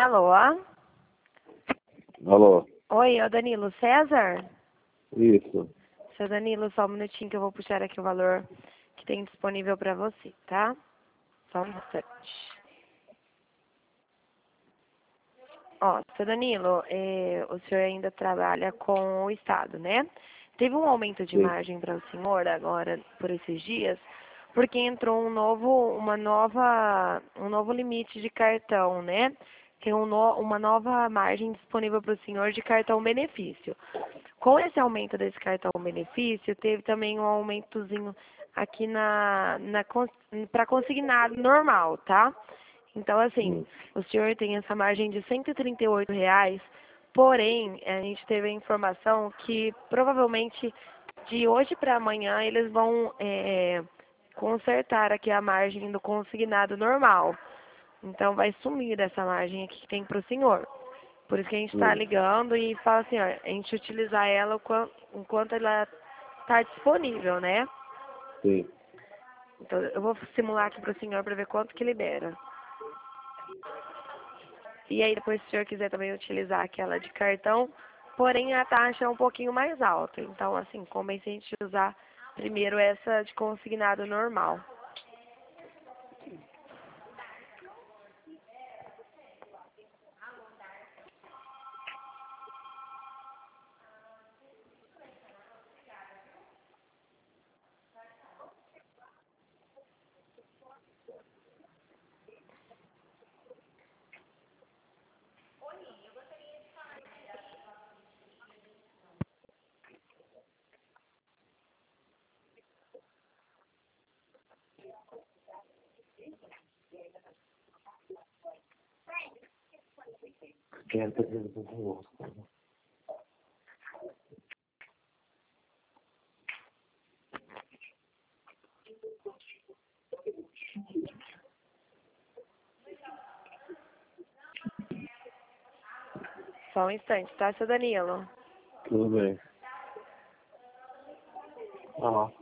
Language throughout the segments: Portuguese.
Alô? Alô? Oi, é o Danilo César? Isso. Seu Danilo, só um minutinho que eu vou puxar aqui o valor que tem disponível para você, tá? Só um instante. Ó, seu Danilo, o senhor ainda trabalha com o Estado, né? Teve um aumento de Sim. margem para o senhor agora, por esses dias, porque entrou um novo limite de cartão, né? Tem uma nova margem disponível para o senhor de cartão benefício. Com esse aumento desse cartão benefício, teve também um aumentozinho aqui para consignado normal, tá? Então, assim, Hum. o senhor tem essa margem de R$ 138, porém, a gente teve a informação que provavelmente de hoje para amanhã eles vão consertar aqui a margem do consignado normal. Então, vai sumir essa margem aqui que tem para o senhor. Por isso que a gente está ligando e fala assim, ó, a gente utilizar ela enquanto ela está disponível, né? Sim. Então, eu vou simular aqui para o senhor para ver quanto que libera. E aí, depois, se o senhor quiser também utilizar aquela de cartão, porém a taxa é um pouquinho mais alta. Então, assim, convém a gente usar primeiro essa de consignado normal. Quem tá dizendo que eu gosto? Só um instante, tá, seu Danilo? Tudo bem. Ah.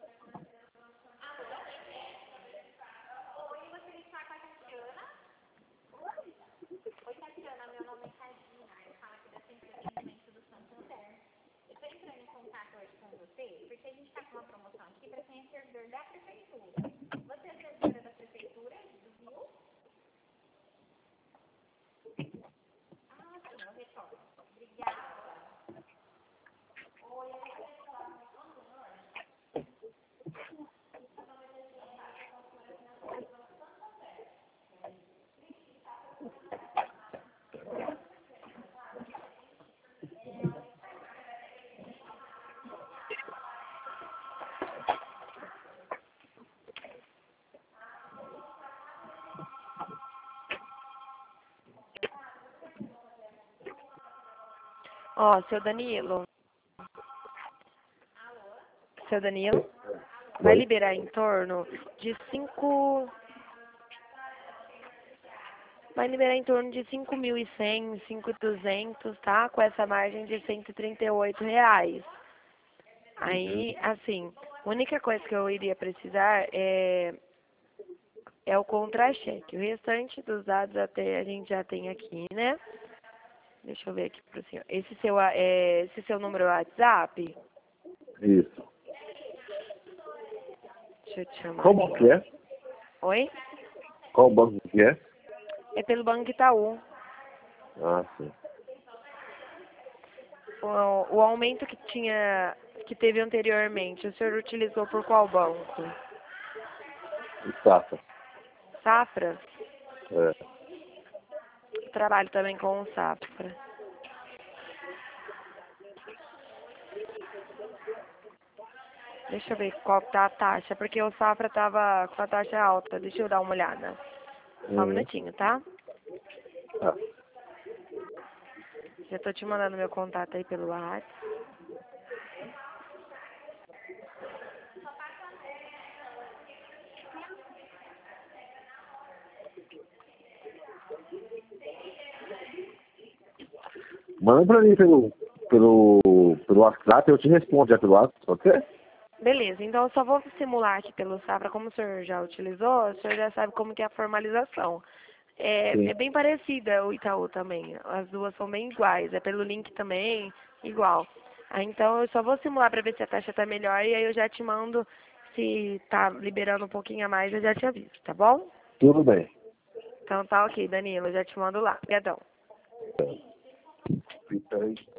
Ó, seu Danilo. Seu Danilo? Vai Oi? liberar em torno de 5... Vai liberar em torno de 5.100, 5.200, tá? Com essa margem de R$ 138. Aí, assim, a única coisa que eu iria precisar é o contra-cheque. O restante dos dados até a gente já tem aqui, né? Deixa eu ver aqui pro senhor. Esse seu número é o WhatsApp? Isso. Deixa eu te chamar Qual banco aqui. que é? Oi? Qual banco que é? É pelo Banco Itaú. Ah, sim. O aumento que teve anteriormente, o senhor utilizou por qual banco? Safra. Safra? É. Trabalho também com o Safra. Deixa eu ver qual tá a taxa, porque o Safra tava com a taxa alta. Deixa eu dar uma olhada. Só um Uhum. minutinho, tá? Tá. Já tô te mandando meu contato aí pelo WhatsApp. Manda pra mim pelo WhatsApp, eu te respondo já pelo WhatsApp, pode ser? Beleza, então eu só vou simular aqui pelo Safra, como o senhor já utilizou, o senhor já sabe como que é a formalização. Sim. é bem parecida o Itaú também. As duas são bem iguais. É pelo link também, igual. Então eu só vou simular para ver se a taxa tá melhor e aí eu já te mando se tá liberando um pouquinho a mais, eu já te aviso, tá bom? Tudo bem. Então tá ok, Danilo, eu já te mando lá. Obrigadão. Peraí.